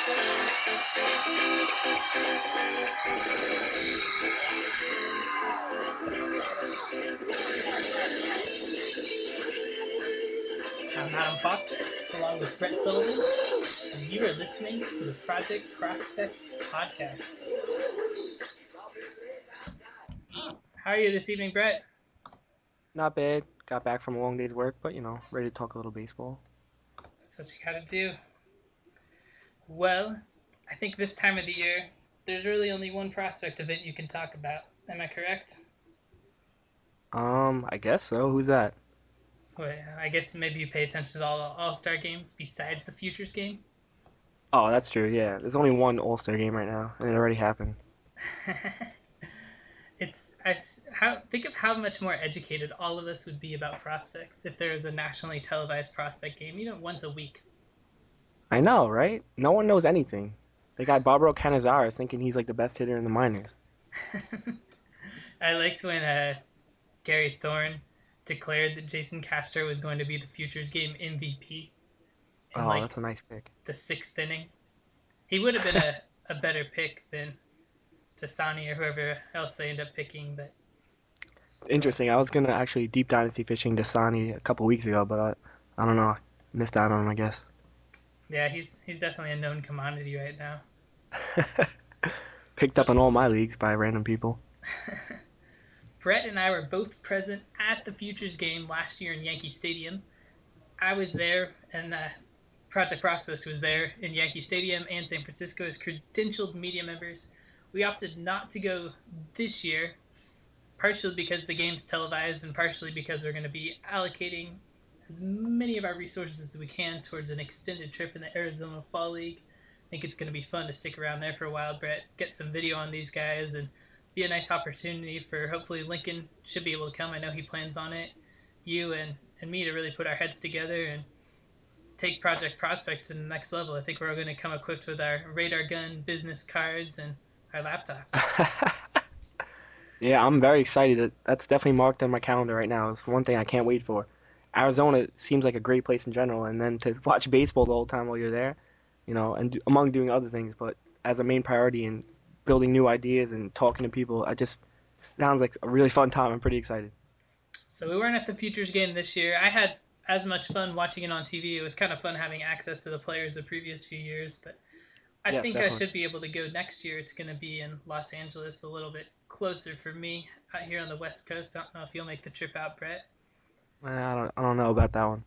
I'm Adam Foster, along with Brett Sullivan, and you are listening to the Project Prospect Podcast. How are you this evening, Brett? Not bad. Got back from a long day's work, but ready to talk a little baseball. That's what you gotta do. Well, I think this time of the year, there's really only one prospect event you can talk about. Am I correct? I guess so. Who's that? Well, I guess maybe you pay attention to all-star games besides the Futures game. Oh, that's true. Yeah, there's only one All-Star game right now, and it already happened. it's I, how think of how much more educated all of us would be about prospects if there was a nationally televised prospect game, once a week. I know, right? No one knows anything. They got Barbaro Canizares thinking he's like the best hitter in the minors. I liked when Gary Thorne declared that Jason Castro was going to be the Futures Game MVP in Oh, like that's a nice pick. the sixth inning. He would have been a better pick than Tasani or whoever else they end up picking, but still, Interesting. I was gonna actually deep dynasty fishing Dasani a couple weeks ago, but I don't know. Missed out on him, I guess. yeah, he's definitely a known commodity right now. Picked So up in all my leagues by random people. Brett and I were both present at the Futures game last year in Yankee Stadium. I was there, and Project Process was there in Yankee Stadium and San Francisco as credentialed media members. We opted not to go this year, partially because the game's televised and partially because we're going to be allocating as many of our resources as we can towards an extended trip in the Arizona Fall League. I think it's going to be fun to stick around there for a while, Brett, get some video on these guys, and be a nice opportunity for hopefully Lincoln should be able to come. I know he plans on it. You and me to really put our heads together and take Project Prospect to the next level. I think we're going to come equipped with our radar gun, business cards, and our laptops. Yeah, I'm very excited. That's definitely marked on my calendar right now. It's one thing I can't wait for. Arizona seems like a great place in general, and then to watch baseball the whole time while you're there, and among doing other things, but as a main priority in building new ideas and talking to people, I just sounds like a really fun time. I'm pretty excited. So we weren't at the Futures game this year. I had as much fun watching it on TV. It was kind of fun having access to the players the previous few years, but I Yes, think I definitely. should be able to go next year. It's going to be in Los Angeles, a little bit closer for me out here on the West Coast. I don't know if you'll make the trip out, Brett. I don't know about that one.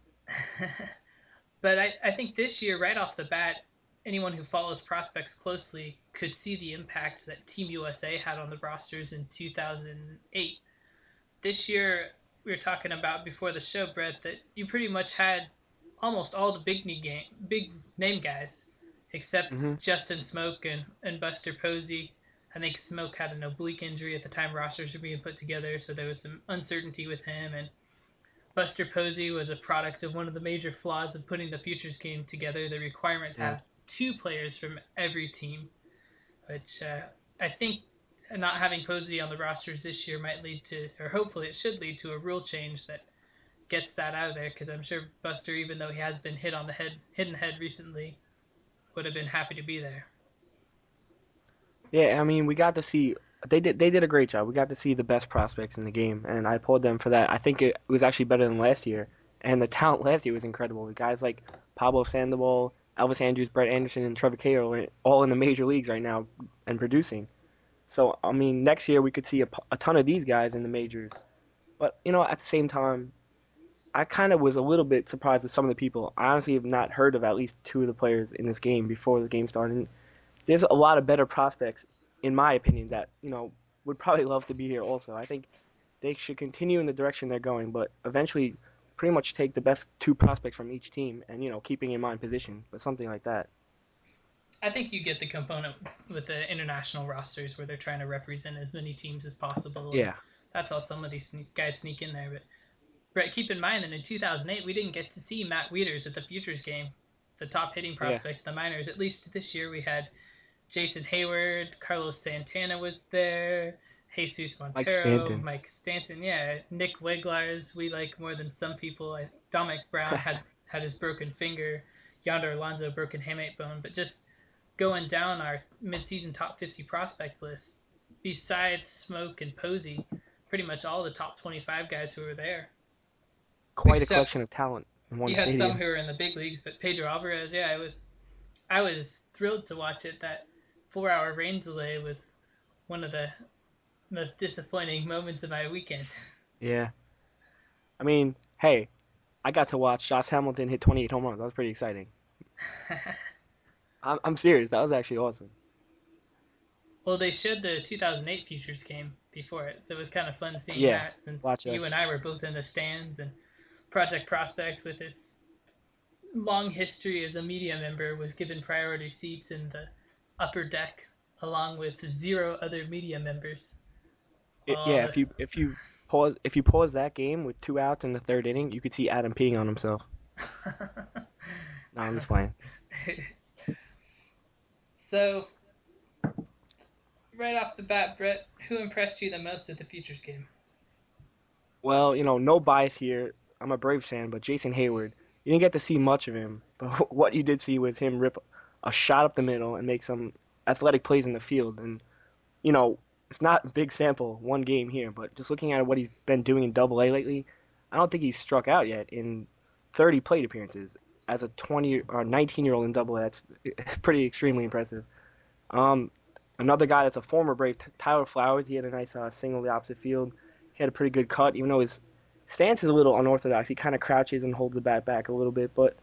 But I think this year, right off the bat, anyone who follows prospects closely could see the impact that Team USA had on the rosters in 2008. This year, we were talking about before the show, Brett, that you pretty much had almost all the big name guys, except Hmm. Justin Smoke and Buster Posey. I think Smoke had an oblique injury at the time rosters were being put together, so there was some uncertainty with him. And Buster Posey was a product of one of the major flaws of putting the futures game together, the requirement to Yeah. have two players from every team, which I think not having Posey on the rosters this year might lead to, or hopefully it should lead to a rule change that gets that out of there. Because I'm sure Buster, even though he has been hit in the head recently, would have been happy to be there. Yeah, I mean, we got to see they did a great job. We got to see the best prospects in the game, and I applaud them for that. I think it was actually better than last year, and the talent last year was incredible. The guys like Pablo Sandoval, Elvis Andrews, Brett Anderson, and Trevor Cahill are all in the major leagues right now and producing. So, I mean, next year we could see a ton of these guys in the majors. But, at the same time, I kind of was a little bit surprised with some of the people. I honestly have not heard of at least two of the players in this game before the game started. There's a lot of better prospects, in my opinion, that would probably love to be here. Also, I think they should continue in the direction they're going, but eventually, pretty much take the best two prospects from each team, and keeping in mind position, but something like that. I think you get the component with the international rosters where they're trying to represent as many teams as possible, and Yeah, that's how some of these guys sneak in there. But Brett, keep in mind that in 2008 we didn't get to see Matt Wieters at the Futures game, the top hitting yeah, prospect of the minors. At least this year we had Jason Hayward, Carlos Santana was there, Jesus Mike Montero, Stanton. Mike Stanton, yeah, Nick Weglars we like more than some people. Dominic Brown had his broken finger, Yonder Alonso broken hamate bone, but just going down our midseason top 50 prospect list, besides Smoke and Posey, pretty much all the top 25 guys who were there, Quite a except collection of talent in one you had some stadium. who were in the big leagues. But Pedro Alvarez, yeah, I was thrilled to watch it. That 4 hour rain delay was one of the most disappointing moments of my weekend. Yeah. I mean, hey, I got to watch Josh Hamilton hit 28 home runs. That was pretty exciting. I'm serious. That was actually awesome. Well, they showed the 2008 Futures game before it, so it was kind of fun seeing Yeah. that since Watch that. you and I were both in the stands, and Project Prospect, with its long history as a media member, was given priority seats in the upper deck along with zero other media members. All Yeah, the if you pause that game with 2 outs in the third inning, you could see Adam peeing on himself. No, I'm just playing. So, right off the bat, Brett, who impressed you the most at the Futures game? Well, no bias here. I'm a Braves fan, but Jason Hayward, you didn't get to see much of him, but what you did see was him rip a shot up the middle and make some athletic plays in the field. And you know, it's not a big sample, one game here, but just looking at what he's been doing in Double A lately, I don't think he's struck out yet in 30 plate appearances as a 20 or 19-year-old in Double A. That's pretty extremely impressive. Um, Another guy that's a former Brave, Tyler Flowers. He had a nice single to the opposite field. He had a pretty good cut, even though his stance is a little unorthodox. He kind of crouches and holds the bat back a little bit, but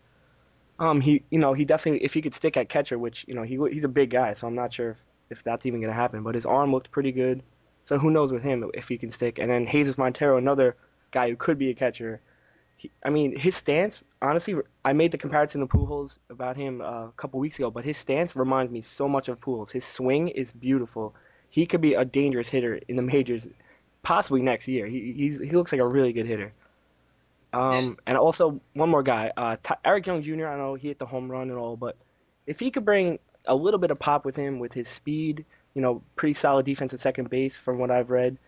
he definitely, if he could stick at catcher, which he's a big guy, so I'm not sure if that's even gonna happen. But his arm looked pretty good, so who knows with him if he can stick. And then Jesus Montero, another guy who could be a catcher. I mean, his stance, honestly, I made the comparison to Pujols about him a couple weeks ago, but his stance reminds me so much of Pujols. His swing is beautiful. He could be a dangerous hitter in the majors, possibly next year. He looks like a really good hitter. Yeah, And also one more guy, Eric Young Jr. I know he hit the home run and all, but if he could bring a little bit of pop with him, with his speed, pretty solid defense at second base from what I've read,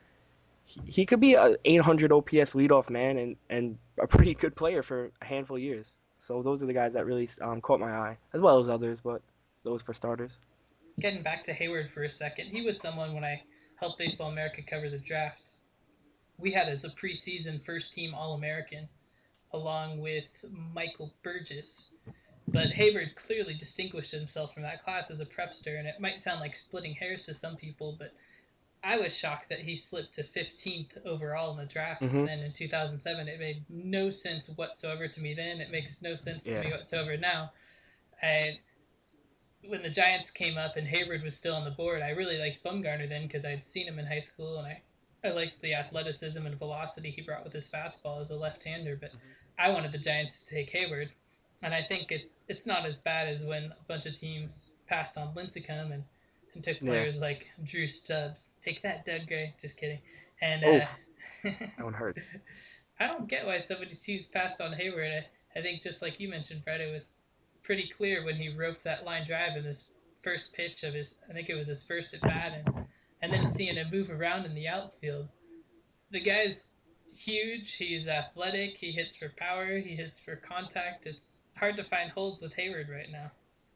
he could be a 800 OPS leadoff man and a pretty good player for a handful of years. So those are the guys that really caught my eye, as well as others, but those for starters. getting back to Hayward for a second, he was someone when I helped Baseball America cover the draft. We had as a preseason first team All American along with Michael Burgess. But Hayward clearly distinguished himself from that class as a prepster, and it might sound like splitting hairs to some people, but I was shocked that he slipped to 15th overall in the draft. Hmm. Then in 2007, it made no sense whatsoever to me then. It makes no sense to me Yeah. whatsoever now. And when the Giants came up and Hayward was still on the board, I really liked Bumgarner then because I'd seen him in high school and I liked the athleticism and velocity he brought with his fastball as a left-hander. But I wanted the Giants to take Hayward, and I think it's not as bad as when a bunch of teams passed on Lincecum and took Yeah. players like Drew Stubbs. Take that, Doug Gray. Just kidding. And Oh, that one hurt. I don't get why so many teams passed on Hayward. I think just like you mentioned, Brett, it was pretty clear when he roped that line drive in this first pitch of his. I think it was his first at bat, and then seeing him move around in the outfield. The guy's huge. He's athletic. He hits for power. He hits for contact. It's hard to find holes with Hayward right now.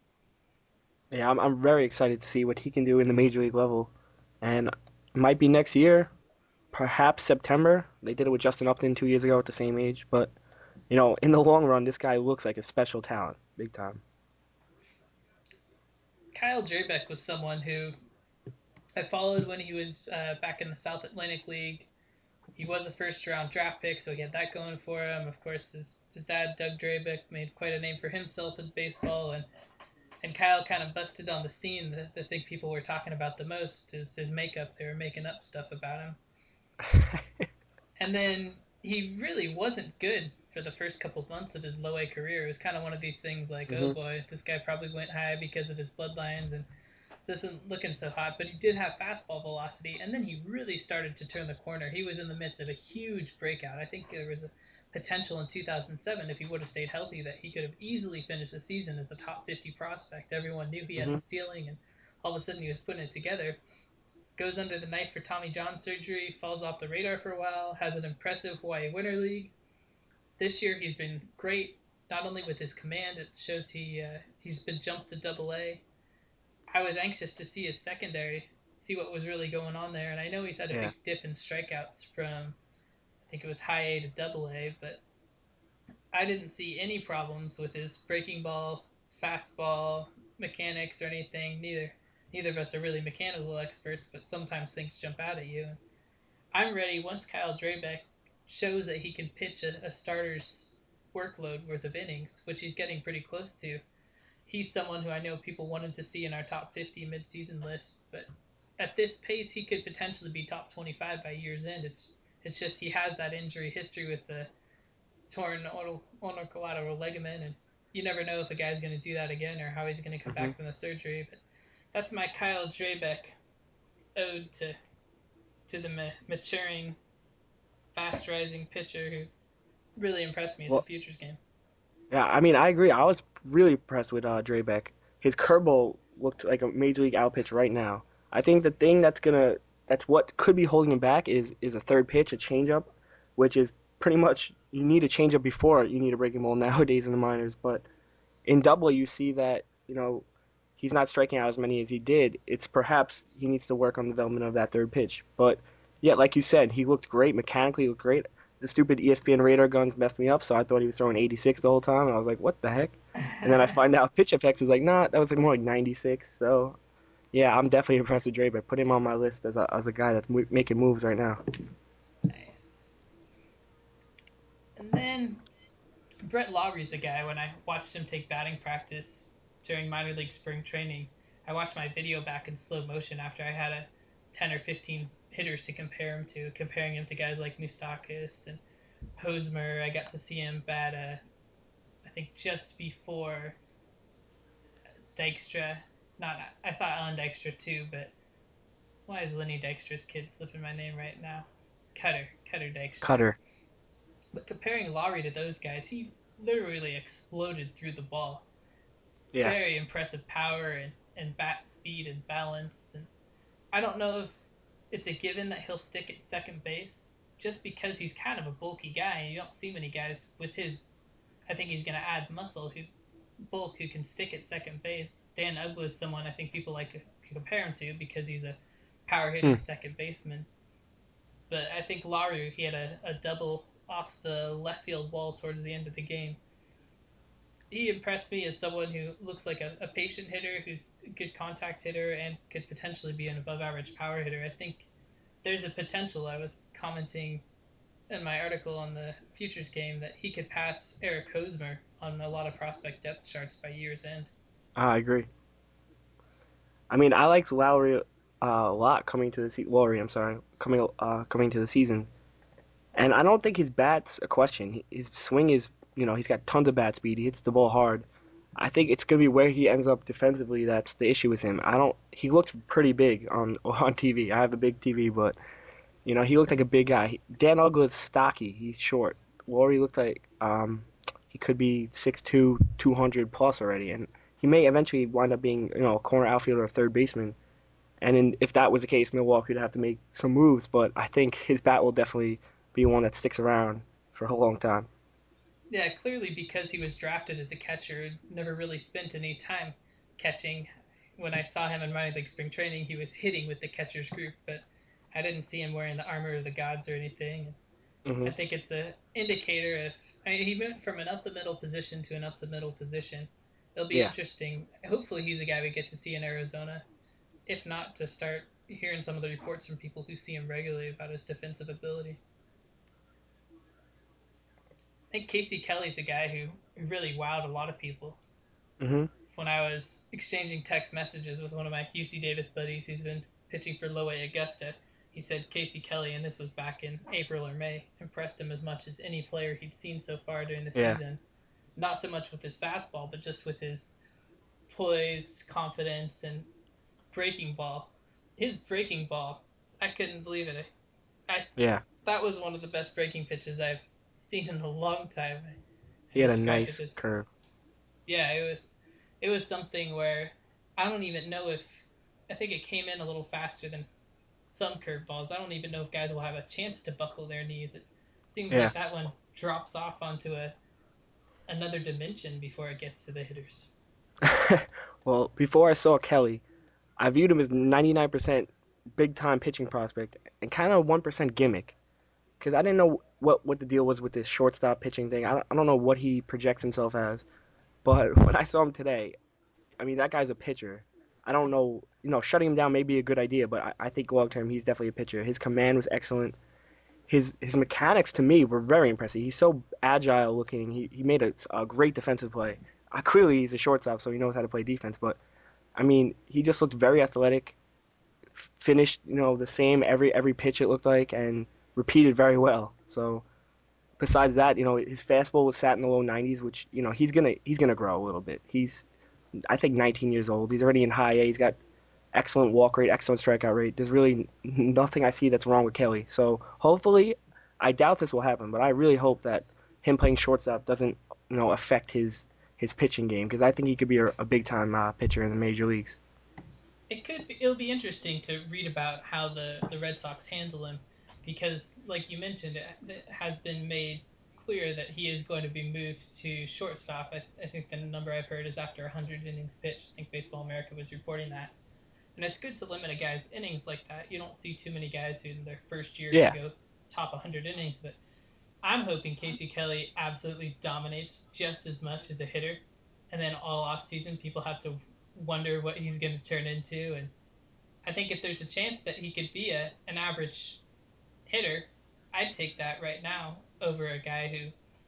Yeah, I'm very excited to see what he can do in the major league level, and it might be next year, perhaps September. They did it with Justin Upton 2 years ago at the same age, but in the long run, this guy looks like a special talent, big time. Kyle Drabek was someone who I followed when he was back in the South Atlantic League. He was a first round draft pick, so he had that going for him. Of course, his dad, Doug Drabeck, made quite a name for himself in baseball, and Kyle kind of busted on the scene. The thing people were talking about the most is his makeup. They were making up stuff about him. And then he really wasn't good for the first couple of months of his low A career. It was kind of one of these things like, oh Hmm. boy, this guy probably went high because of his bloodlines and this isn't looking so hot, but he did have fastball velocity, and then he really started to turn the corner. He was in the midst of a huge breakout. I think there was a potential in 2007 if he would have stayed healthy that he could have easily finished the season as a top 50 prospect. Everyone knew he had Hmm. the ceiling, and all of a sudden he was putting it together. Goes under the knife for Tommy John surgery, falls off the radar for a while, has an impressive Hawaii Winter League. This year he's been great, not only with his command, it shows he's been jumped to Double A, I was anxious to see his secondary, see what was really going on there. And I know he's had a Yeah. big dip in strikeouts from, I think it was high A to double A, but I didn't see any problems with his breaking ball, fastball, mechanics, or anything. Neither of us are really mechanical experts, but sometimes things jump out at you. I'm ready once Kyle Drabeck shows that he can pitch a starter's workload worth of innings, which he's getting pretty close to. He's someone who I know people wanted to see in our top 50 midseason list, but at this pace, he could potentially be top 25 by year's end. It's just he has that injury history with the torn collateral ligament, and you never know if a guy's going to do that again or how he's going to come Hmm. back from the surgery. But that's my Kyle Drabeck ode to the maturing, fast rising pitcher who really impressed me at the Well, Futures game. yeah, I mean, I agree. I was really impressed with Drebeck. His curveball looked like a major league out pitch right now. I think the thing that's what could be holding him back is a third pitch, a changeup, which is pretty much you need a changeup before you need a breaking ball nowadays in the minors. But in Double, you see that he's not striking out as many as he did. It's perhaps he needs to work on the development of that third pitch. But yeah, like you said, he looked great mechanically. He looked great. The stupid ESPN radar guns messed me up, so I thought he was throwing 86 the whole time, and I was like, what the heck? And then I find out Pitch FX is like, nah, that was like more like 96. So yeah, I'm definitely impressed with Dre, but put him on my list as a guy that's making moves right now. Nice. And then Brett Lawry's the guy. When I watched him take batting practice during minor league spring training, I watched my video back in slow motion after I had a 10 or 15 hitters to compare him to, comparing him to guys like Mustakis and Hosmer. I got to see him bat, I think just before Dykstra. Not I saw Alan Dykstra too, but why is Lenny Dykstra's kid slipping my name right now? Cutter Dykstra. Cutter. But comparing Lowry to those guys, he literally exploded through the ball. Yeah. Very impressive power and bat speed and balance. And I don't know if it's a given that he'll stick at second base just because he's kind of a bulky guy. And you don't see many guys with his. I think he's going to add muscle who can stick at second base. Dan Uggla is someone I think people like to compare him to because he's a power Hmm. hitting second baseman. But I think Lowry he had a double off the left field wall towards the end of the game. He impressed me as someone who looks like a patient hitter who's a good contact hitter and could potentially be an above average power hitter. I think there's a potential. I was commenting in my article on the futures game that he could pass Eric Hosmer on a lot of prospect depth charts by year's end. I agree. I mean, I liked Lowry a lot coming to the Lowry. I'm sorry, coming to the season. And I don't think his bat's a question. His swing is, he's got tons of bat speed. He hits the ball hard. I think it's gonna be where he ends up defensively that's the issue with him. I don't. He looked pretty big on on TV. I have a big TV, but he looked like a big guy. Dan Uggla is stocky. He's short. Laurie looked like he could be 6'2", 200 plus already, and he may eventually wind up being a corner outfielder or third baseman. If that was the case, Milwaukee would have to make some moves, but I think his bat will definitely be one that sticks around for a long time. Yeah, clearly because he was drafted as a catcher, never really spent any time catching. When I saw him in minor league spring training, he was hitting with the catcher's group, but I didn't see him wearing the armor of the gods or anything. I Hmm. think it's a indicator if he went from an up the middle position to an up the middle position. It'll be Yeah. interesting. Hopefully, he's a guy we get to see in Arizona. If not, to start hearing some of the reports from people who see him regularly about his defensive ability. I think Casey Kelly's a guy who really wowed a lot of people. Hmm. When I was exchanging text messages with one of my UC Davis buddies who's been pitching for Low A Augusta, he said Casey Kelly, and this was back in April or May, impressed him as much as any player he'd seen so far during the Yeah. season. Not so much with his fastball, but just with his poise, confidence, and breaking ball. His breaking ball, I couldn't believe it. I Yeah. That was one of the best breaking pitches I've seen in a long time. He I had a described it nice as curve. yeah, it was something where I don't even know if I think it came in a little faster than some curveballs. I don't even know if guys will have a chance to buckle their knees. It seems Yeah. like that one drops off onto a another dimension before it gets to the hitters. Well, before I saw Kelly, I viewed him as 99% big time pitching prospect and kind of 1% gimmick because I didn't know what the deal was with this shortstop pitching thing. I don't know what he projects himself as, but when I saw him today, I mean that guy's a pitcher. I don't know, shutting him down may be a good idea, but I think long term he's definitely a pitcher. His command was excellent. His mechanics to me were very impressive. He's so agile looking. He made a great defensive play. Clearly he's a shortstop, so he knows how to play defense. But I mean, he just looked very athletic. Finished, the same every pitch it looked like, and repeated very well. So besides that, his fastball was sat in the low 90s, which he's gonna grow a little bit. He's I think 19 years old. He's already in high A. He's got excellent walk rate, excellent strikeout rate. There's really nothing I see that's wrong with Kelly. So hopefully, I doubt this will happen, but I really hope that him playing shortstop doesn't, affect his pitching game because I think he could be a big time pitcher in the major leagues. It'll be interesting to read about how the Red Sox handle him because, like you mentioned, it has been made clear that he is going to be moved to shortstop. I think the number I've heard is after 100 innings pitched. I think Baseball America was reporting that. And it's good to limit a guy's innings like that. You don't see too many guys who in their first year can Yeah, go top 100 innings, but I'm hoping Casey Kelly absolutely dominates just as much as a hitter. And then all off season, people have to wonder what he's going to turn into. And I think if there's a chance that he could be an average hitter, I'd take that right now over a guy who,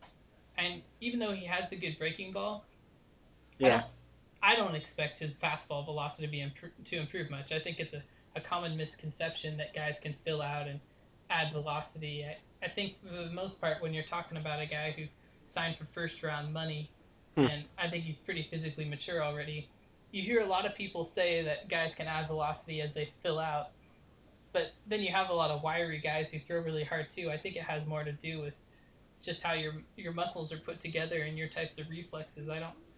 and even though he has the good breaking ball, I yeah. don't I don't expect his fastball velocity to improve much. I think it's a common misconception that guys can fill out and add velocity. I think for the most part, when you're talking about a guy who signed for first round money, Hmm. and I think he's pretty physically mature already, you hear a lot of people say that guys can add velocity as they fill out, but then you have a lot of wiry guys who throw really hard too. I think it has more to do with just how your muscles are put together and your types of reflexes.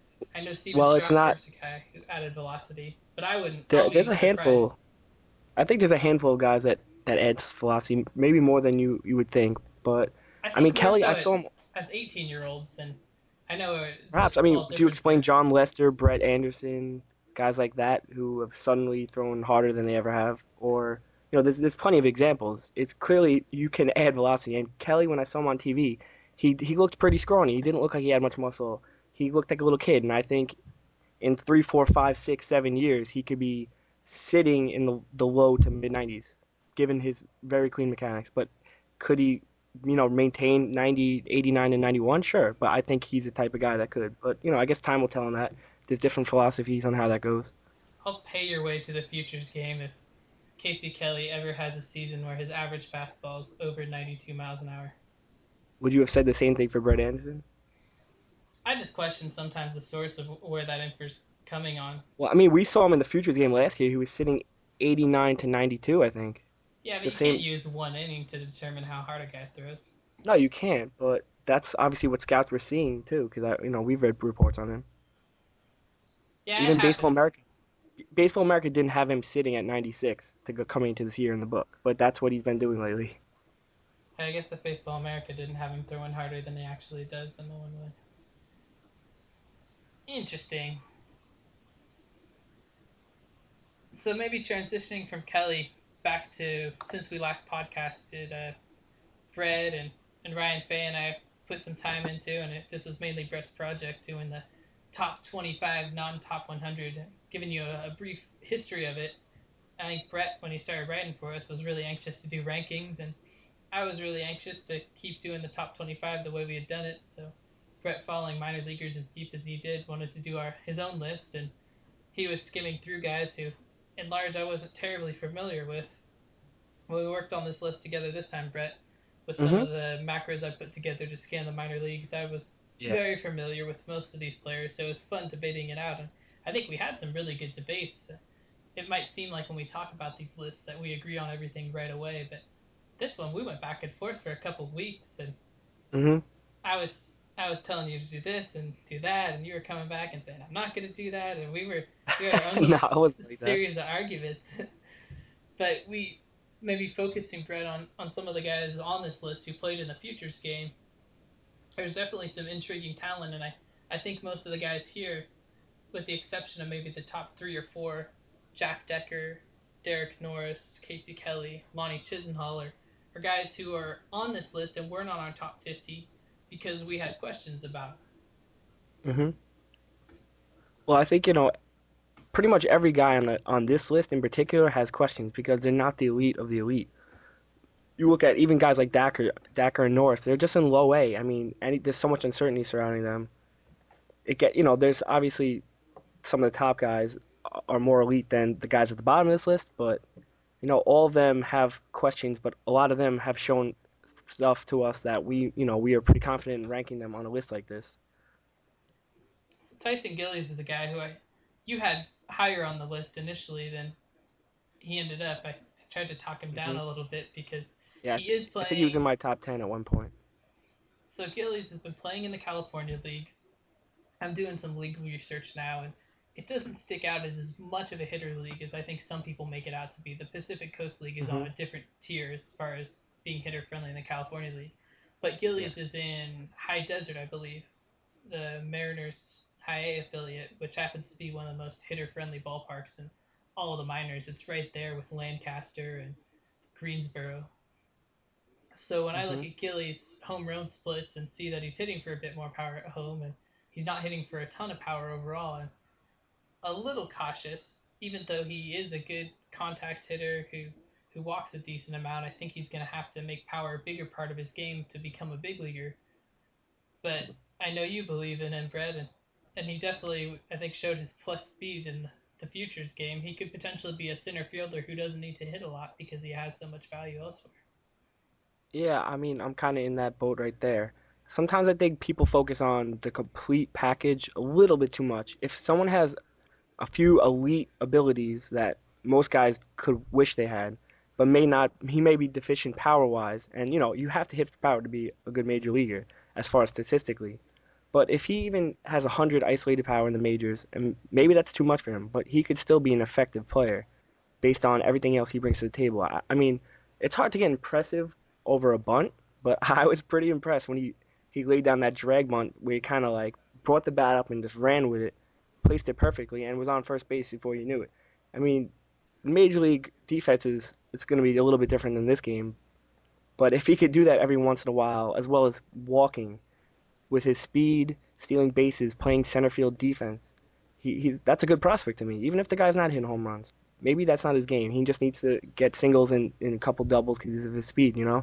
I know Steven Well, it's not Strasburg's a guy who added velocity, but I wouldn't. there. I'll There's be a surprised. handful. I think there's a handful of guys that adds velocity, maybe more than you would think. But I I mean, think more Kelly, so I saw him. as 18-year-olds than I know it's a Perhaps. I mean, small do you difference explain there. John Lester, Brett Anderson, guys like that who have suddenly thrown harder than they ever have? Or, there's plenty of examples. It's clearly you can add velocity. And Kelly, when I saw him on TV, he looked pretty scrawny. He didn't look like he had much muscle. He looked like a little kid. And I think in 3, 4, 5, 6, 7 years, he could be sitting in the low to mid 90s, given his very clean mechanics. But could he, maintain 90, 89, and 91? Sure, but I think he's the type of guy that could. But I guess time will tell on that. There's different philosophies on how that goes. I'll pay your way to the futures game if Casey Kelly ever has a season where his average fastball is over 92 miles an hour. Would you have said the same thing for Brett Anderson? I just question sometimes the source of where that info's coming on. Well, I mean, we saw him in the futures game last year. He was sitting 89 to 92, I think. Yeah, but The you can't same. use one inning to determine how hard a guy throws. No, you can't. But that's obviously what scouts were seeing too, because we've read reports on him. Yeah, it Even happens. Baseball America didn't have him sitting at 96 to go coming into this year in the book, but that's what he's been doing lately. I guess if Baseball America didn't have him throwing harder than he actually does, then no one would. Interesting. So maybe transitioning from Kelly back to since we last podcasted, Brett and Ryan Fay and I put some time into, and this was mainly Brett's project, doing the top 25 non-top 100, giving you a brief history of it. I think Brett, when he started writing for us, was really anxious to do rankings, and I was really anxious to keep doing the top 25 the way we had done it. So Brett, following minor leaguers as deep as he did, wanted to do his own list, and he was skimming through guys who, in large, I wasn't terribly familiar with. When we worked on this list together this time, Brett, with some Hmm. of the macros I put together to scan the minor leagues, I was Yeah. very familiar with most of these players, so it was fun debating it out. And I think we had some really good debates. It might seem like when we talk about these lists that we agree on everything right away, but this one we went back and forth for a couple of weeks, and Hmm. I was I was telling you to do this and do that, and you were coming back and saying I'm not going to do that, and we had our own No, little I wasn't like that. series of arguments. But we maybe focusing Brett on some of the guys on this list who played in the futures game. There's definitely some intriguing talent, and I think most of the guys here, with the exception of maybe the top three or four, Jaff Decker, Derek Norris, Casey Kelly, Lonnie Chisenhall are guys who are on this list and weren't on our top 50 because we had questions about them. Hmm. Well, I think pretty much every guy on this list in particular has questions because they're not the elite of the elite. You look at even guys like Dacker and North, they're just in low A. I mean, there's so much uncertainty surrounding them. There's obviously some of the top guys are more elite than the guys at the bottom of this list, but all of them have questions, but a lot of them have shown stuff to us that we are pretty confident in ranking them on a list like this. So Tyson Gillies is a guy who you had higher on the list initially than he ended up. I tried to talk him down Hmm. a little bit because Yeah, he is I think he was in playing. my top 10 at one point. So Gillies has been playing in the California League. I'm doing some league research now, and it doesn't stick out as much of a hitter league as I think some people make it out to be. The Pacific Coast League is on Hmm. a different tier as far as being hitter friendly than the California League. But Yeah. Gillies is in High Desert, I believe, the Mariners High A affiliate, which happens to be one of the most hitter friendly ballparks in all of the minors. It's right there with Lancaster and Greensboro. So when I look Hmm. at Gillies' home run splits and see that he's hitting for a bit more power at home and he's not hitting for a ton of power overall, I'm a little cautious. Even though he is a good contact hitter who walks a decent amount, I think he's going to have to make power a bigger part of his game to become a big leaguer. But I know you believe in him, Brett, and he definitely I think showed his plus speed in the futures game. He could potentially be a center fielder who doesn't need to hit a lot because he has so much value elsewhere. Yeah, I mean, I'm kind of in that boat right there. Sometimes I think people focus on the complete package a little bit too much. If someone has a few elite abilities that most guys could wish they had, but may not. He may be deficient power wise, and you have to hit for power to be a good major leaguer as far as statistically. But if he even has 100 isolated power in the majors, and maybe that's too much for him, but he could still be an effective player based on everything else he brings to the table. I mean, it's hard to get impressive over a bunt, but I was pretty impressed when he laid down that drag bunt where he kind of like brought the bat up and just ran with it, placed it perfectly, and was on first base before you knew it. I mean, major league defenses it's going to be a little bit different than this game, but if he could do that every once in a while, as well as walking with his speed, stealing bases, playing center field defense, he's that's a good prospect to me. Even if the guy's not hitting home runs, maybe that's not his game. He just needs to get singles and a couple doubles because of his speed.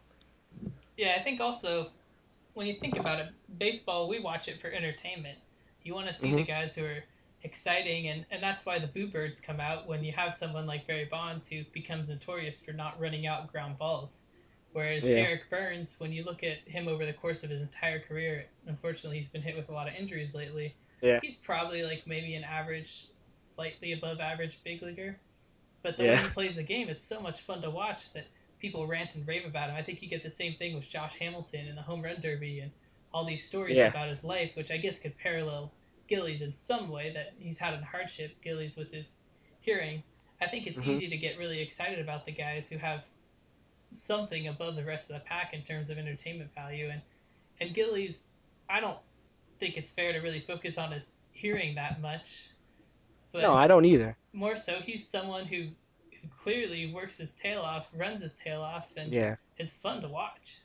Yeah, I think also when you think about it, baseball we watch it for entertainment. You want to see the Hmm. guys who are exciting, and that's why the boo birds come out when you have someone like Barry Bonds who becomes notorious for not running out ground balls. Whereas Yeah. Eric Burns, when you look at him over the course of his entire career, unfortunately he's been hit with a lot of injuries lately. Yeah. He's probably like maybe an average, slightly above average big leaguer, but the way Yeah. he plays the game, it's so much fun to watch that people rant and rave about him. I think you get the same thing with Josh Hamilton in the home run derby and all these stories Yeah. about his life, which I guess could parallel Gillies in some way that he's had a hardship, Gillies with his hearing. I think it's Hmm. easy to get really excited about the guys who have something above the rest of the pack in terms of entertainment value. And Gillies, I don't think it's fair to really focus on his hearing that much, No, but I don't either. more so, he's someone who clearly works his tail off, runs his tail off, and Yeah. it's fun to watch.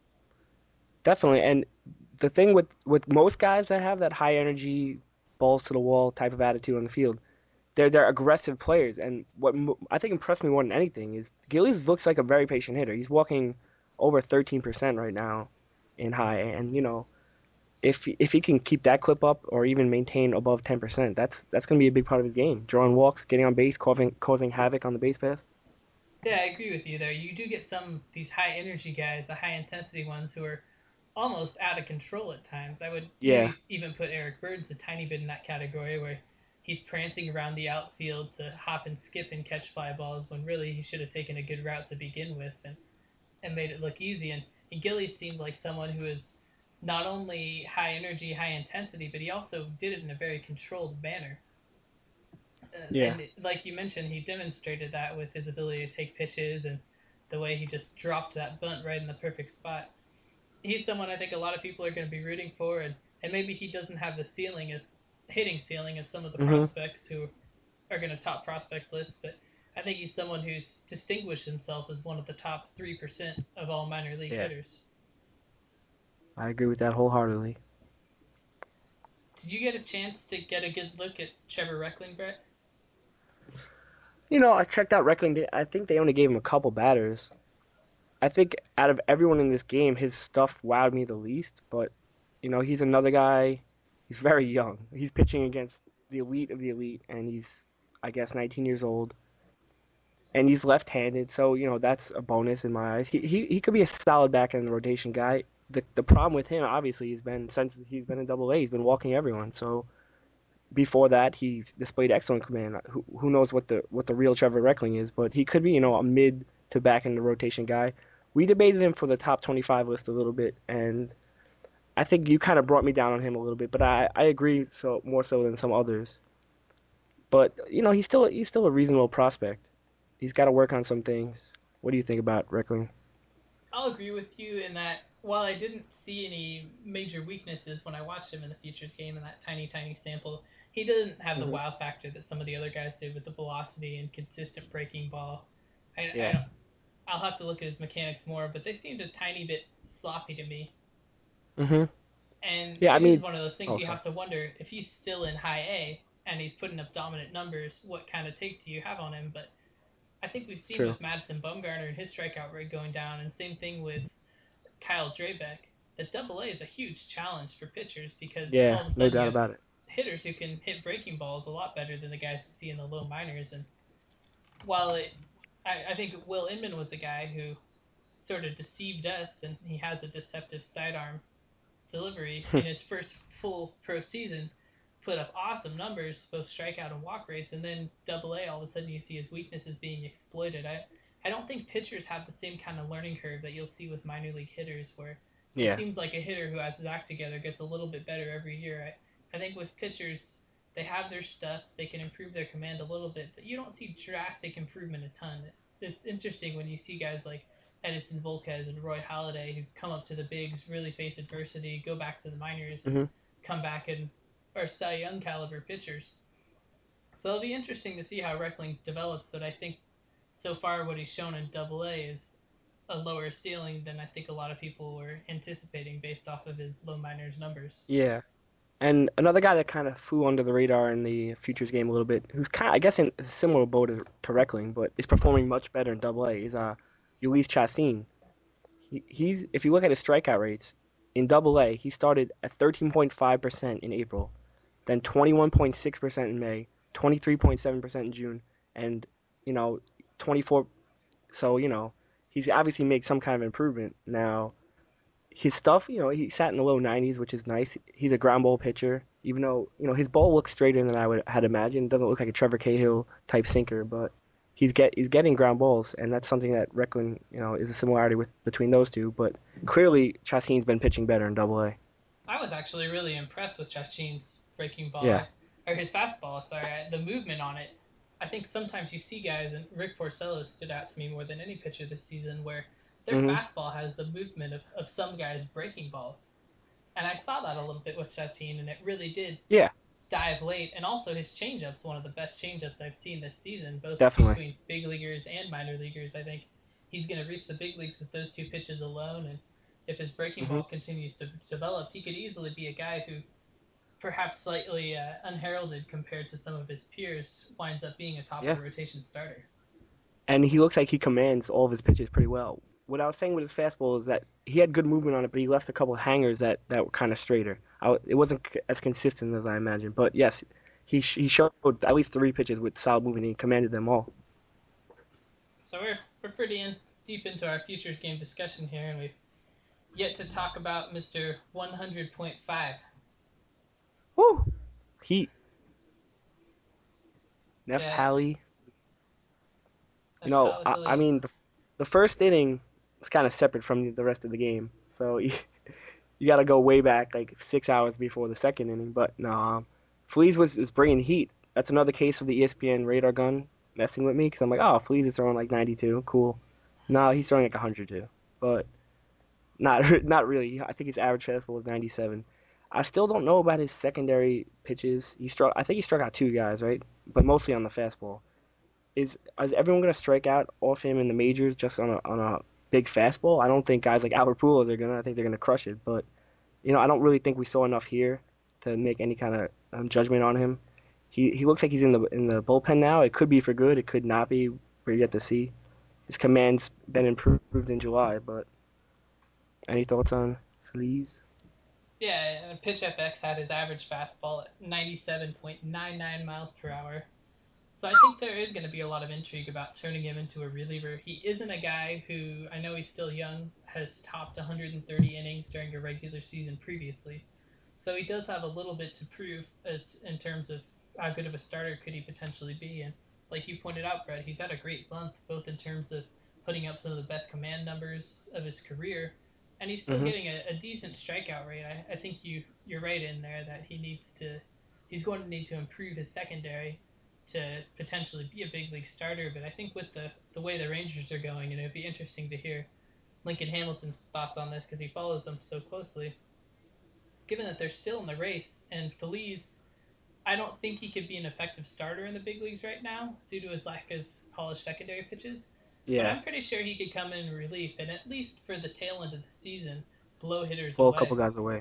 Definitely. And the thing with most guys that have that high energy, balls to the wall type of attitude on the field, they're aggressive players. And I think impressed me more than anything is Gillies looks like a very patient hitter. He's walking over 13% right now in high, and if he can keep that clip up or even maintain above 10%, that's gonna be a big part of his game. Drawing walks, getting on base, causing havoc on the base pass. Yeah, I agree with you there. You do get some of these high energy guys, the high intensity ones, who are almost out of control at times. I would Yeah. maybe even put Eric Burns a tiny bit in that category where he's prancing around the outfield to hop and skip and catch fly balls when really he should have taken a good route to begin with and made it look easy. And Gilly seemed like someone who is not only high energy, high intensity, but he also did it in a very controlled manner. Yeah. And like you mentioned, he demonstrated that with his ability to take pitches and the way he just dropped that bunt right in the perfect spot. He's someone I think a lot of people are going to be rooting for, and maybe he doesn't have the ceiling of hitting ceiling of some of the Mhm. prospects who are going to top prospect lists, but I think he's someone who's distinguished himself as one of the top 3% of all minor league Yeah, hitters. I agree with that wholeheartedly. Did you get a chance to get a good look at Trevor Reckling, Brett? I checked out Reckling. I think they only gave him a couple batters. I think out of everyone in this game, his stuff wowed me the least. But he's another guy. He's very young. He's pitching against the elite of the elite, and he's, I guess, 19 years old, and he's left-handed. So that's a bonus in my eyes. He could be a solid back end rotation guy. The problem with him, obviously, has been since he's been in Double A, he's been walking everyone. So before that, he displayed excellent command. Who knows what the real Trevor Reckling is, but he could be a mid to back in the rotation guy. We debated him for the top 25 list a little bit, and I think you kind of brought me down on him a little bit, but I agree so more so than some others. But he's still a reasonable prospect. He's got to work on some things. What do you think about Reckling? I'll agree with you in that while I didn't see any major weaknesses when I watched him in the Futures game in that tiny, tiny sample, he didn't have the Hmm. wow factor that some of the other guys did with the velocity and consistent breaking ball. I Yeah. don't. I'll have to look at his mechanics more, but they seemed a tiny bit sloppy to me. Hmm. And Yeah. I it is mean, one of those things oh, you sorry. have to wonder if he's still in high A and he's putting up dominant numbers, what kind of take do you have on him? But I think we've seen True. with Madison Bumgarner and his strikeout rate going down, and same thing with Kyle Drabeck, that Double A is a huge challenge for pitchers because Yeah. all of a No sudden you doubt have about it. hitters who can hit breaking balls a lot better than the guys you see in the low minors. And while I think Will Inman was a guy who sort of deceived us, and he has a deceptive sidearm delivery in his first full pro season, put up awesome numbers, both strikeout and walk rates, and then Double A, all of a sudden you see his weaknesses being exploited. I don't think pitchers have the same kind of learning curve that you'll see with minor league hitters, where it Yeah. seems like a hitter who has his act together gets a little bit better every year. I think with pitchers, they have their stuff, they can improve their command a little bit, but you don't see drastic improvement a ton. It's interesting when you see guys like Edison Volquez and Roy Halladay who come up to the bigs, really face adversity, go back to the minors, and Hmm. come back and are Cy Young caliber pitchers. So it'll be interesting to see how Reckling develops, but I think so far what he's shown in Double A is a lower ceiling than I think a lot of people were anticipating based off of his low minors numbers. Yeah. And another guy that kind of flew under the radar in the futures game a little bit, who's kind of, I guess, in a similar boat to Reckling, but is performing much better in Double A, is Ulysse Chassin. He's if you look at his strikeout rates in Double A, he started at 13.5% in April, then 21.6% in May, 23.7% in June, and you know 24. So he's obviously made some kind of improvement now. His stuff, he sat in the low 90s, which is nice. He's a ground ball pitcher, even though his ball looks straighter than I would had imagined. Doesn't look like a Trevor Cahill type sinker, but he's getting ground balls, and that's something that Recklin, is a similarity with between those two. But clearly, Chassin's been pitching better in Double A. I was actually really impressed with Chachin's breaking ball, Yeah. or his fastball. Sorry, the movement on it. I think sometimes you see guys, and Rick Porcello stood out to me more than any pitcher this season, where their Hmm. fastball has the movement of some guys' breaking balls. And I saw that a little bit with Chachin, and it really did Yeah, dive late. And also his changeup's one of the best changeups I've seen this season, both definitely. between big leaguers and minor leaguers. I think he's going to reach the big leagues with those two pitches alone. And if his breaking Hmm. ball continues to develop, he could easily be a guy who, perhaps slightly unheralded compared to some of his peers, winds up being a top of Yeah. the rotation starter. And he looks like he commands all of his pitches pretty well. What I was saying with his fastball is that he had good movement on it, but he left a couple of hangers that were kind of straighter. It wasn't as consistent as I imagined, but yes, he showed at least three pitches with solid movement. And he commanded them all. So we're pretty deep into our futures game discussion here, and we've yet to talk about Mr. 100.5. Woo! Heat, Yeah, Neftali. Neftali I Feliz. mean the first inning is kind of separate from the rest of the game, so you got to go way back, like 6 hours before the second inning. But no, Fleas was bringing heat. That's another case of the ESPN radar gun messing with me because I'm like, oh, Fleas is throwing like 92, cool. No, he's throwing like 102, but not really. I think his average fastball was 97. I still don't know about his secondary pitches. I think he struck out two guys, right? but mostly on the fastball. Is everyone gonna strike out off him in the majors just on a big fastball? I don't think guys like Albert Pujols are gonna. I think they're gonna crush it, but I don't really think we saw enough here to make any kind of judgment on him. He looks like he's in the bullpen now. It could be for good. It could not be. We're yet to see. His command's been improved in July, but any thoughts on Feliz? Yeah, and PitchFX had his average fastball at 97.99 miles per hour. So I think there is going to be a lot of intrigue about turning him into a reliever. He isn't a guy who, I know he's still young, has topped 130 innings during a regular season previously. So he does have a little bit to prove as in terms of how good of a starter could he potentially be. And like you pointed out, Brett, he's had a great month both in terms of putting up some of the best command numbers of his career, and he's still Mm-hmm. getting a decent strikeout rate. I think you're right in there that he's going to need to improve his secondary to potentially be a big league starter. But I think with the way the Rangers are going, and it'd be interesting to hear Lincoln Hamilton's thoughts on this because he follows them so closely. Given that they're still in the race, and Feliz, I don't think he could be an effective starter in the big leagues right now due to his lack of polished secondary pitches. But Yeah, I'm pretty sure he could come in relief and at least for the tail end of the season blow hitters blow a couple away. guys away.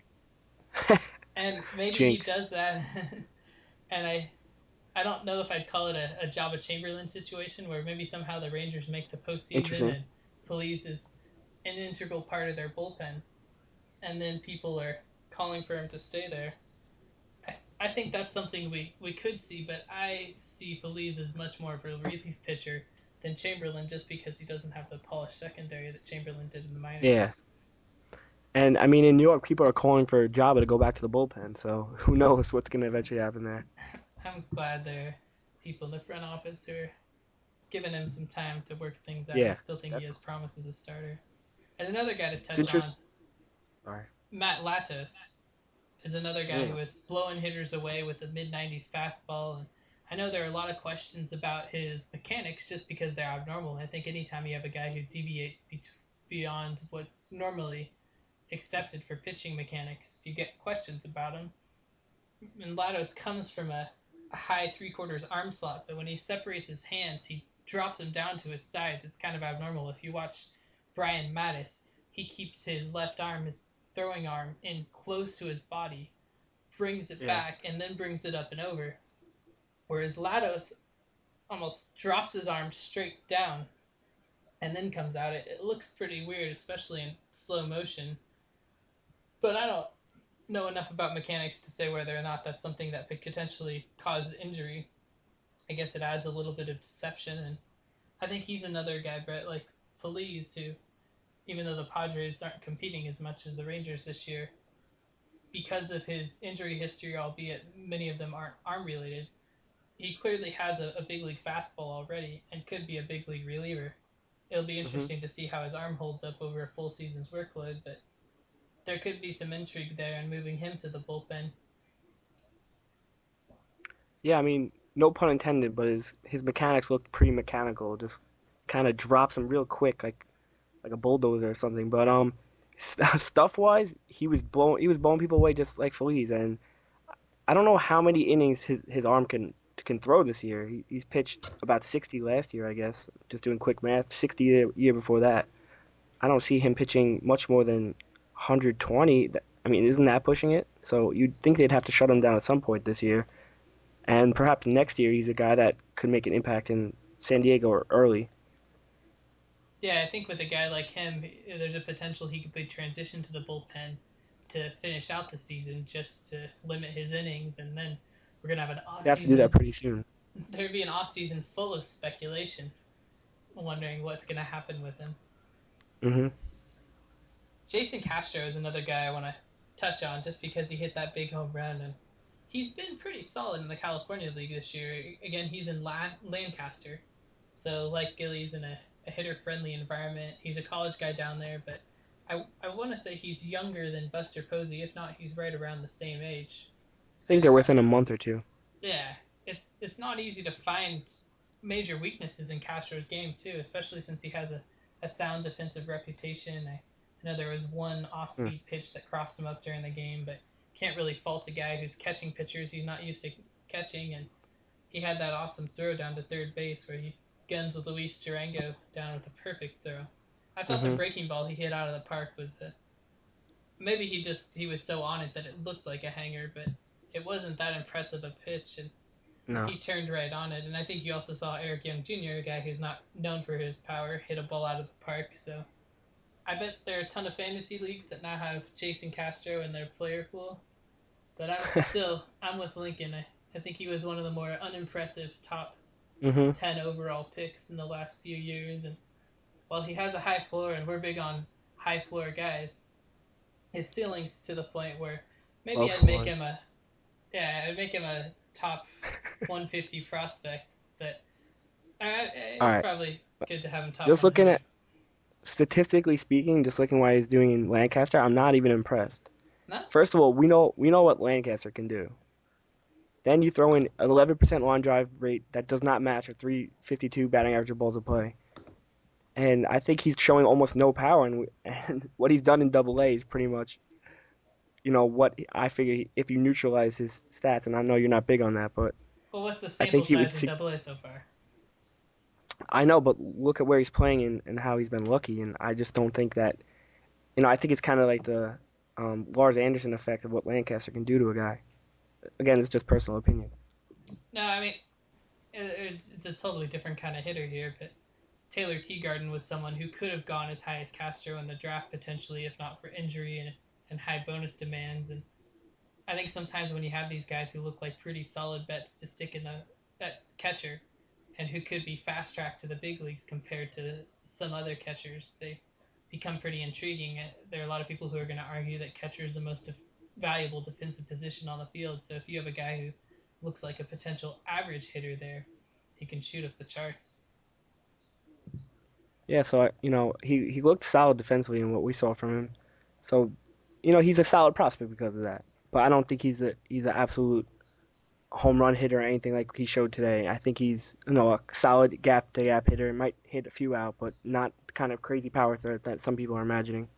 And maybe he Jinx. does that. And I don't know if I'd call it a Jabba Chamberlain situation where maybe somehow the Rangers make the postseason Interesting. and Feliz is an integral part of their bullpen, and then people are calling for him to stay there. I think that's something we could see, but I see Feliz as much more of a relief pitcher than Chamberlain just because he doesn't have the polished secondary that Chamberlain did in the Yeah. minors. And I mean, in New York, people are calling for Jabba to go back to the bullpen. So who knows what's gonna eventually happen there? I'm glad there are people in the front office who are giving him some time to work things out. I Yeah, still think he has definitely. promise as a starter. And another guy to It's touch interesting. on, Sorry. Matt Latos, is another guy who Mm. was blowing hitters away with a mid 90s fastball. And I know there are a lot of questions about his mechanics just because they're abnormal. I think anytime you have a guy who deviates beyond what's normally accepted for pitching mechanics, you get questions about him. And Latos comes from a high three quarters arm slot, but when he separates his hands, he drops them down to his sides. It's kind of abnormal. If you watch Brian Mattis, he keeps his left arm, his throwing arm, in close to his body, brings it Yeah. back, and then brings it up and over. Whereas Latos almost drops his arm straight down and then comes out. It looks pretty weird, especially in slow motion. But I don't know enough about mechanics to say whether or not that's something that could potentially cause injury. I guess it adds a little bit of deception, and I think he's another guy, Brett, like Feliz, who, even though the Padres aren't competing as much as the Rangers this year, because of his injury history, albeit many of them aren't arm related, he clearly has a big league fastball already and could be a big league reliever. It'll be Hmm. interesting to see how his arm holds up over a full season's workload, but there could be some intrigue there in moving him to the bullpen. Yeah, I mean, no pun intended, but his mechanics look pretty mechanical. Just kind of drops him real quick, like a bulldozer or something. But stuff wise, he was blowing people away just like Feliz, and I don't know how many innings his arm can throw this year. He's pitched about 60 last year, I guess. Just doing quick math, 60 year before that. I don't see him pitching much more than 120. I mean, isn't that pushing it? So you'd think they'd have to shut him down at some point this year, and perhaps next year he's a guy that could make an impact in San Diego or early. Yeah, I think with a guy like him, there's a potential he could be transitioned to the bullpen to finish out the season just to limit his innings, and then we're gonna have an off They have to do that season. pretty soon. There'd be an off season full of speculation, wondering what's gonna happen with him. Hmm. Jason Castro is another guy I want to touch on just because he hit that big home run, and he's been pretty solid in the California League this year. Again, he's in Lancaster, so like Gilly's in a hitter friendly environment. He's a college guy down there, but I want to say he's younger than Buster Posey. If not, he's right around the same age. I And think they're within a month or two. yeah, it's not easy to find major weaknesses in Castro's game too, especially since he has a sound defensive reputation. I know there was one Mm. off-speed pitch that crossed him up during the game, but can't really fault a guy who's catching pitchers he's not used to catching, and he had that awesome throw down to third base where he guns with Luis Durango down with the perfect throw. I thought the Hmm. breaking ball he hit out of the park was maybe he was so on it that it looked like a hanger, but it wasn't that impressive a pitch, and No. he turned right on it. And I think you also saw Eric Young Jr., a guy who's not known for his power, hit a ball out of the park. So I bet there are a ton of fantasy leagues that now have Jason Castro in their player pool. But I'm with Lincoln. I think he was one of the more unimpressive top Hmm. 10 overall picks in the last few years. And while he has a high floor, and we're big on high floor guys, his ceiling's to the point where Low maybe floors. I'd make him a top 150 prospect, but All it's right. probably good to have him top Just looking 100. at statistically speaking, just looking what he's doing in Lancaster, I'm not even impressed. No, First of all, we know what Lancaster can do. Then you throw in an 11% line drive rate that does not match a 352 batting average of balls of play. And I think he's showing almost no power, and what he's done in Double A is pretty much, what I figure if you neutralize his stats, and I know you're not big on that, but well, what's the I sample think he would size in see. Double A so far? I know, but look at where he's playing and how he's been lucky, and I just don't think that. I think it's kind of like the Lars Anderson effect of what Lancaster can do to a guy. Again, it's just personal opinion. No, I mean it's a totally different kind of hitter here, but Taylor Teagarden was someone who could have gone as high as Castro in the draft potentially, if not for injury and high bonus demands. And I think sometimes when you have these guys who look like pretty solid bets to stick in the that catcher and who could be fast tracked to the big leagues compared to some other catchers, they become pretty intriguing. There are a lot of people who are going to argue that catcher is the most valuable defensive position on the field. So if you have a guy who looks like a potential average hitter there, he can shoot up the charts. Yeah, so he looked solid defensively in what we saw from him. So, he's a solid prospect because of that. But I don't think he's an absolute home run hitter or anything like he showed today. I think he's a solid gap to gap hitter. Might hit a few out, but not the kind of crazy power threat that some people are imagining.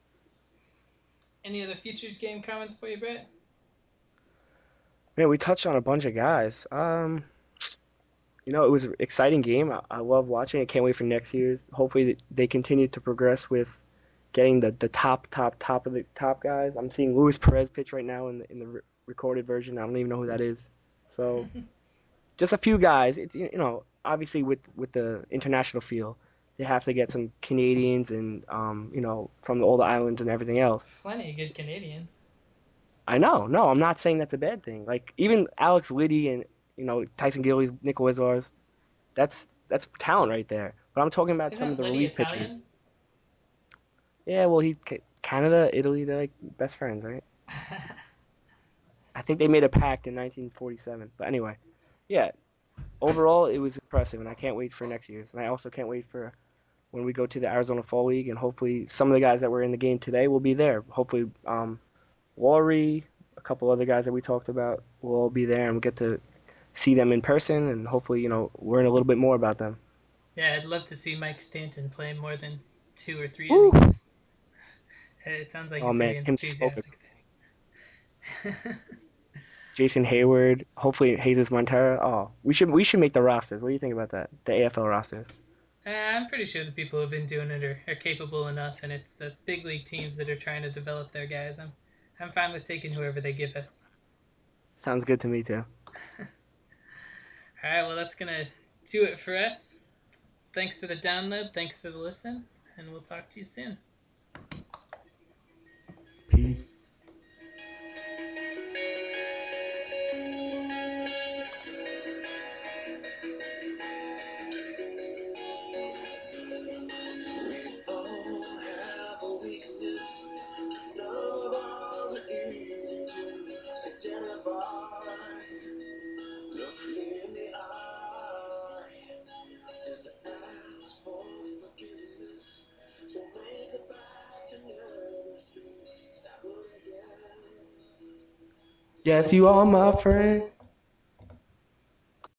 Any other futures game comments for you, Brett? Man, we touched on a bunch of guys. It was an exciting game. I love watching it. Can't wait for next year's. Hopefully they continue to progress with getting the top of the top guys. I'm seeing Luis Perez pitch right now in the recorded version. I don't even know who that is. So just a few guys. It's obviously with the international feel, they have to get some Canadians and from all the islands and everything else. Plenty of good Canadians. I know, no, I'm not saying that's a bad thing. Like even Alex Liddy and Tyson Gillies, Nick Lizars, that's talent right there. But I'm talking about some of Isn't the Liddy relief pitchers. Italian? Yeah, well, Canada, Italy, they're like best friends, right? I think they made a pact in 1947. But anyway, yeah, overall it was impressive, and I can't wait for next year's. And I also can't wait for when we go to the Arizona Fall League, and hopefully some of the guys that were in the game today will be there. Hopefully, Laurie, a couple other guys that we talked about will all be there, and we'll get to see them in person, and hopefully, learn a little bit more about them. Yeah, I'd love to see Mike Stanton play more than 2 or 3 Woo! innings. It sounds like Oh a man, pretty him so good. enthusiastic thing. Jason Hayward, hopefully Jesus Montero. Oh, we should make the rosters. What do you think about that? The AFL rosters. I'm pretty sure the people who have been doing it are capable enough, and it's the big league teams that are trying to develop their guys. I'm fine with taking whoever they give us. Sounds good to me too. All right, well that's gonna do it for us. Thanks for the download. Thanks for the listen, and we'll talk to you soon. Peace. We all have a weakness. Some of ours are easy to identify. Look me in the eye and ask for forgiveness. We'll make a pact to never speak that word again. Yes, Yes, you you are are my my friend. friend.